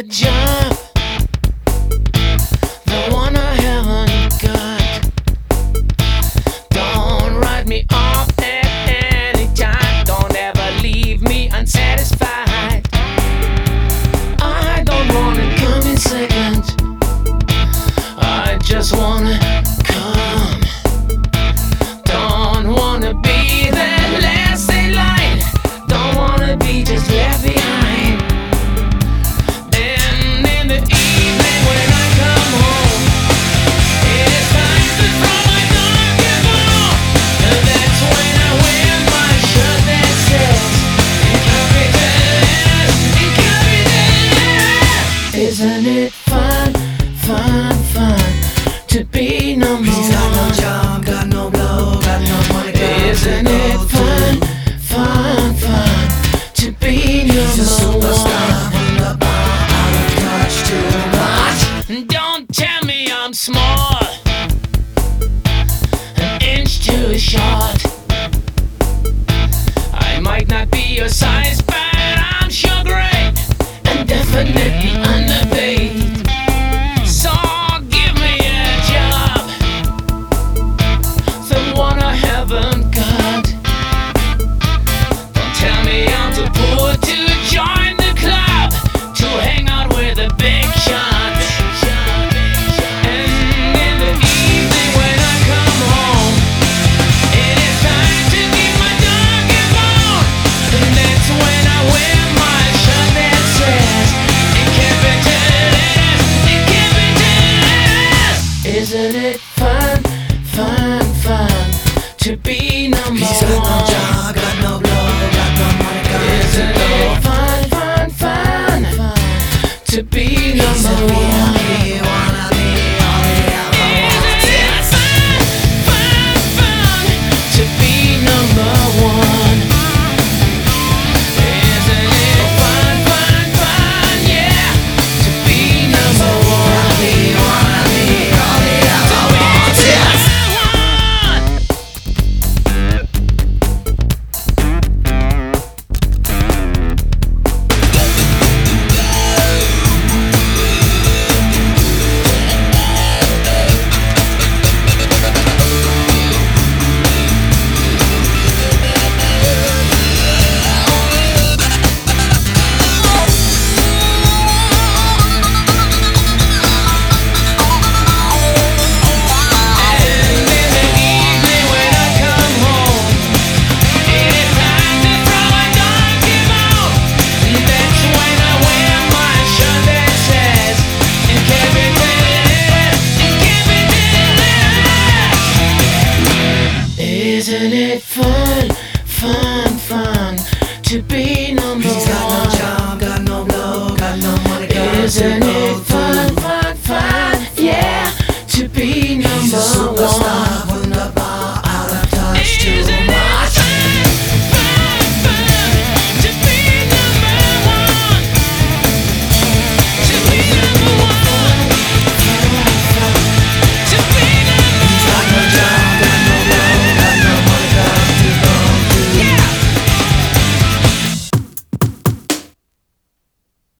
a job, the one I haven't got. Don't write me off at any time. Don't ever leave me unsatisfied. I don't wanna come in second, I just wanna come. Don't wanna be that last in line. Don't wanna be just left behind. Then in the evening when I come home, it's time to throw my darkest ball. And that's when I wear my shirt that says in capital letters, in capital letters. Isn't it fun, fun, fun to be number one? He's got no job, got no blow, got no money, got Isn't it fun, fun, fun to be He's a number superstar one? from the bar, out of touch too much. Don't tell me I'm small, an inch too short. I might not be your size, but I'm sure great and definitely underpaid. So give me a job, the one I haven't got. Don't tell me I'm too poor to join the club, to hang out with the big shots. And in the evening when I come home, it is time to keep my darkest bone. And that's when I wear my shirt that says in capital letters, in capital letters. Isn't it fun, fun, fun to be number He's got no one? job, got no blow, got no money, got Isn't it fun, fun, fun, fun to be number one? He wanna be all he ever Isn't wanted. it fun, fun, fun to be number one? Isn't it fun, fun, fun, yeah, to be number one? He wanna be all he ever wanted. Isn't it fun, fun, fun to be number He's got no one? job, got no blow, got no money, got Isn't it